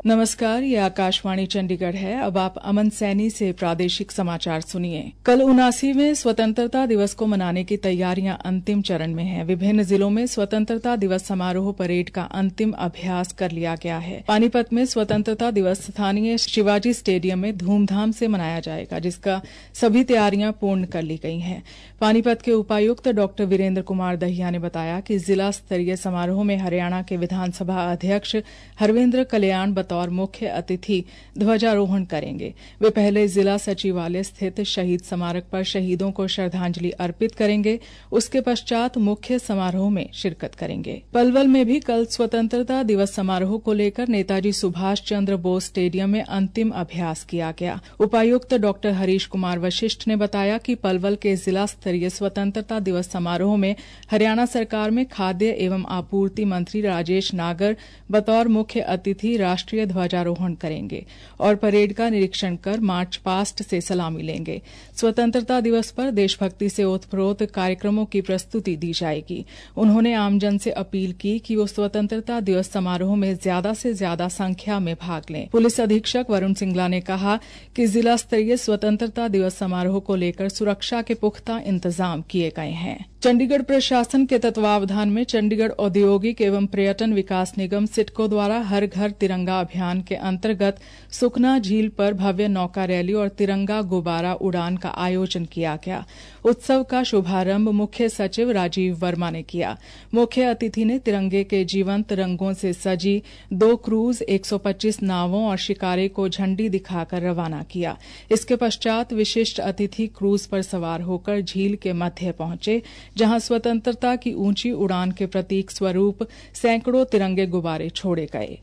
नमस्कार, ये आकाशवाणी चंडीगढ़ है। अब आप अमन सैनी से प्रादेशिक समाचार सुनिए। कल 79वें स्वतंत्रता दिवस को मनाने की तैयारियां अंतिम चरण में हैं। विभिन्न जिलों में स्वतंत्रता दिवस समारोह परेड का अंतिम अभ्यास कर लिया गया है। पानीपत में स्वतंत्रता दिवस स्थानीय शिवाजी स्टेडियम में धूमधाम से मनाया जाएगा, जिसका सभी तैयारियां पूर्ण कर ली गई हैं। पानीपत के उपायुक्त डॉ वीरेंद्र कुमार दहिया ने बताया कि जिला स्तरीय समारोह में हरियाणा के विधानसभा अध्यक्ष हरविंद्र कल्याण बतौर मुख्य अतिथि ध्वजारोहण करेंगे। वे पहले जिला सचिवालय स्थित शहीद स्मारक पर शहीदों को श्रद्धांजलि अर्पित करेंगे। उसके पश्चात मुख्य समारोह में शिरकत करेंगे। पलवल में भी कल स्वतंत्रता दिवस समारोह को लेकर नेताजी सुभाष चंद्र बोस स्टेडियम में अंतिम अभ्यास किया गया। उपायुक्त डॉ हरीश कुमार वशिष्ठ ने बताया कि पलवल के जिला स्तरीय स्वतंत्रता दिवस समारोह में हरियाणा सरकार में खाद्य एवं आपूर्ति मंत्री राजेश नागर बतौर मुख्य अतिथि राष्ट्रीय ध्वजारोहण करेंगे और परेड का निरीक्षण कर मार्च पास्ट से सलामी लेंगे। स्वतंत्रता दिवस पर देशभक्ति से ओतप्रोत कार्यक्रमों की प्रस्तुति दी जाएगी। उन्होंने आमजन से अपील की कि वो स्वतंत्रता दिवस समारोह में ज्यादा से ज्यादा संख्या में भाग लें। पुलिस अधीक्षक वरुण सिंगला ने कहा कि जिला स्तरीय स्वतंत्रता दिवस समारोह को लेकर सुरक्षा के पुख्ता इंतजाम किए गए हैं। चंडीगढ़ प्रशासन के तत्वावधान में चंडीगढ़ औद्योगिक एवं पर्यटन विकास निगम सिडको द्वारा हर घर तिरंगा अभियान के अंतर्गत सुखना झील पर भव्य नौका रैली और तिरंगा गुब्बारा उड़ान का आयोजन किया गया। उत्सव का शुभारंभ मुख्य सचिव राजीव वर्मा ने किया। मुख्य अतिथि ने तिरंगे के जीवंत रंगों से सजी 2 क्रूज, 125 नावों और शिकारे को झंडी दिखाकर रवाना किया। इसके पश्चात विशिष्ट अतिथि क्रूज पर सवार होकर झील के मध्य पहुंचे, जहां स्वतंत्रता की ऊंची उड़ान के प्रतीक स्वरूप सैकड़ों तिरंगे गुब्बारे छोड़े गए।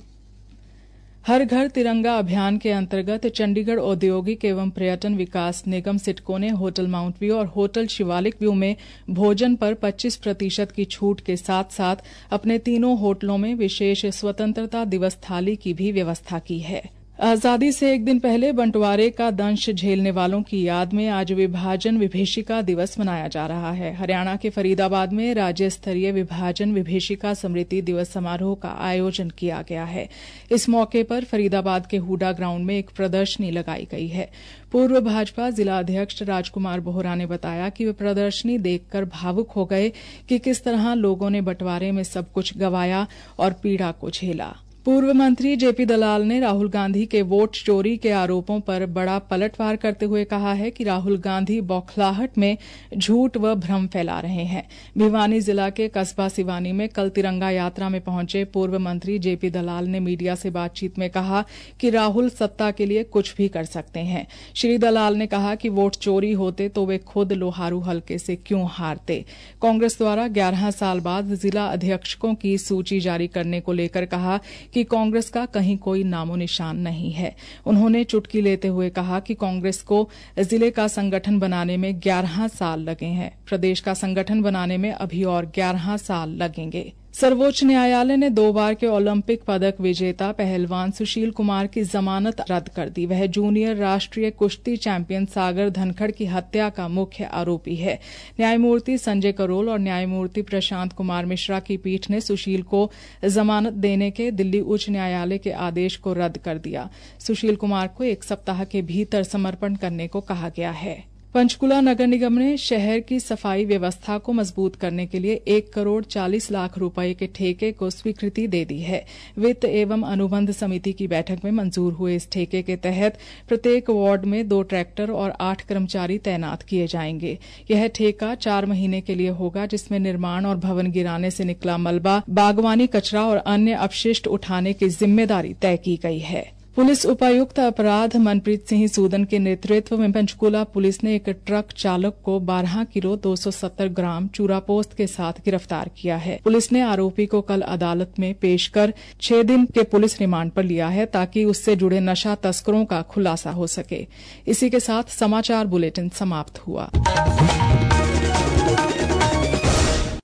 हर घर तिरंगा अभियान के अंतर्गत चंडीगढ़ औद्योगिक एवं पर्यटन विकास निगम सिडको ने होटल माउंट व्यू और होटल शिवालिक व्यू में भोजन पर 25% की छूट के साथ साथ अपने तीनों होटलों में विशेष स्वतंत्रता दिवस थाली की भी व्यवस्था की है। आजादी से एक दिन पहले बंटवारे का दंश झेलने वालों की याद में आज विभाजन विभीषिका दिवस मनाया जा रहा है। हरियाणा के फरीदाबाद में राज्य स्तरीय विभाजन विभीषिका स्मृति दिवस समारोह का आयोजन किया गया है। इस मौके पर फरीदाबाद के हुडा ग्राउंड में एक प्रदर्शनी लगाई गई है। पूर्व भाजपा जिला अध्यक्ष राजकुमार बोहरा ने बताया कि वे प्रदर्शनी देखकर भावुक हो गए कि किस तरह लोगों ने बंटवारे में सब कुछ गंवाया और पीड़ा को झेला। पूर्व मंत्री जेपी दलाल ने राहुल गांधी के वोट चोरी के आरोपों पर बड़ा पलटवार करते हुए कहा है कि राहुल गांधी बौखलाहट में झूठ व भ्रम फैला रहे हैं। भिवानी जिला के कस्बा सिवानी में कल तिरंगा यात्रा में पहुंचे पूर्व मंत्री जेपी दलाल ने मीडिया से बातचीत में कहा कि राहुल सत्ता के लिए कुछ भी कर सकते हैं। श्री दलाल ने कहा कि वोट चोरी होते तो वे खुद लोहारू हलके से क्यों हारते। कांग्रेस द्वारा 11 साल बाद जिला अध्यक्षकों की सूची जारी करने को लेकर कहा कि कांग्रेस का कहीं कोई नामो निशान नहीं है। उन्होंने चुटकी लेते हुए कहा कि कांग्रेस को जिले का संगठन बनाने में 11 साल लगे हैं। प्रदेश का संगठन बनाने में अभी और 11 साल लगेंगे। सर्वोच्च न्यायालय ने 2 बार के ओलंपिक पदक विजेता पहलवान सुशील कुमार की जमानत रद्द कर दी। वह जूनियर राष्ट्रीय कुश्ती चैंपियन सागर धनखड़ की हत्या का मुख्य आरोपी है। न्यायमूर्ति संजय करोल और न्यायमूर्ति प्रशांत कुमार मिश्रा की पीठ ने सुशील को जमानत देने के दिल्ली उच्च न्यायालय के आदेश को रद्द कर दिया। सुशील कुमार को 1 सप्ताह के भीतर समर्पण करने को कहा गया है। पंचकुला नगर निगम ने शहर की सफाई व्यवस्था को मजबूत करने के लिए 1 करोड़ 40 लाख रुपए के ठेके को स्वीकृति दे दी है। वित्त एवं अनुबंध समिति की बैठक में मंजूर हुए इस ठेके के तहत प्रत्येक वार्ड में 2 ट्रैक्टर और 8 कर्मचारी तैनात किए जाएंगे। यह ठेका 4 महीने के लिए होगा, जिसमें निर्माण और भवन गिराने से निकला मलबा, बागवानी कचरा और अन्य अपशिष्ट उठाने की जिम्मेदारी तय की गई है। पुलिस उपायुक्त अपराध मनप्रीत सिंह सूदन के नेतृत्व में पंचकूला पुलिस ने एक ट्रक चालक को 12 किलो 270 ग्राम चूरापोस्त के साथ गिरफ्तार किया है। पुलिस ने आरोपी को कल अदालत में पेश कर 6 दिन के पुलिस रिमांड पर लिया है, ताकि उससे जुड़े नशा तस्करों का खुलासा हो सके। इसी के साथ समाचार बुलेटिन समाप्त हुआ।